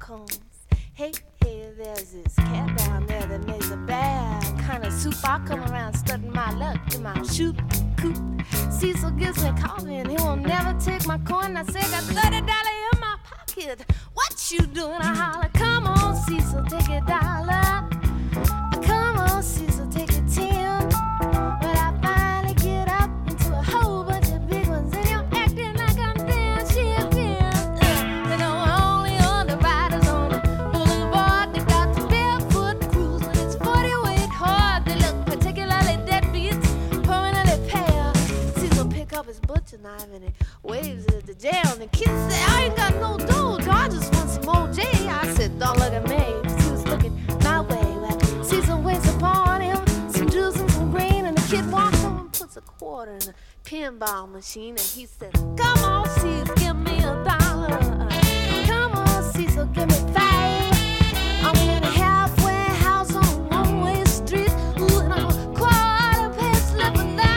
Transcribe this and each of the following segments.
cones. Hey, there's this cat down there that makes a bad kind of soup. I come around studying my luck in my shoot coop. Cecil gives me coffee and he won't never take my coin. I say, got $30 in my pocket. What you doing? I holler, come on, Cecil, take a dollar. Come on, Cecil, take a 10. But I finally get up into a whole bunch of big ones and you're acting like I'm damn champion. You know, only on the riders on the boulevard. They got the barefoot cruise when it's 40 weight hard. They look particularly deadbeats, permanently pale. Cecil pick up his butcher knife and he waves it at the jail. And the kid say, I ain't got no dough, I just want some OJ. I said, don't look at me. He was looking my way. Well, Cecil waits upon him, some juice and some green, and the kid walks over and puts a quarter in a pinball machine, and he said, come on, Cecil, give me $1. Come on, Cecil, give me 5. I'm in a halfway house on a one-way street. Ooh, and I'm a quarter past slipping down.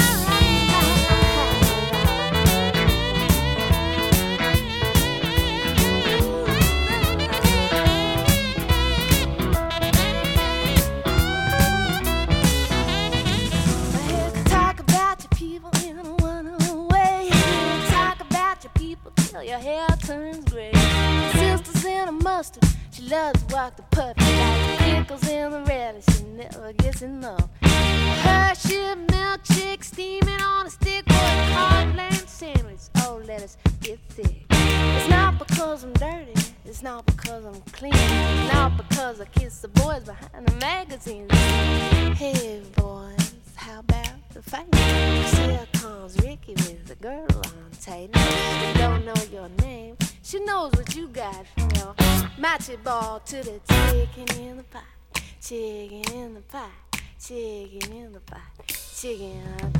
Talk about your people in a one-way. Talk about your people till your hair turns gray. Sisters in a mustard, she loves to walk the puppy like pickles in the relish. She never gets enough. Hershey milkshake steaming on a stick or a cornblanc sandwich. Oh, let us get thick. It's not because I'm dirty, it's not because I'm clean, it's not because I kiss the boys behind the magazines. Hey boys, how about the fight? Here comes Ricky with a girl on tight. She don't know your name, she knows what you got from your matchy ball to the chicken in the pot, chicken in the pot, chicken in the pot, chicken.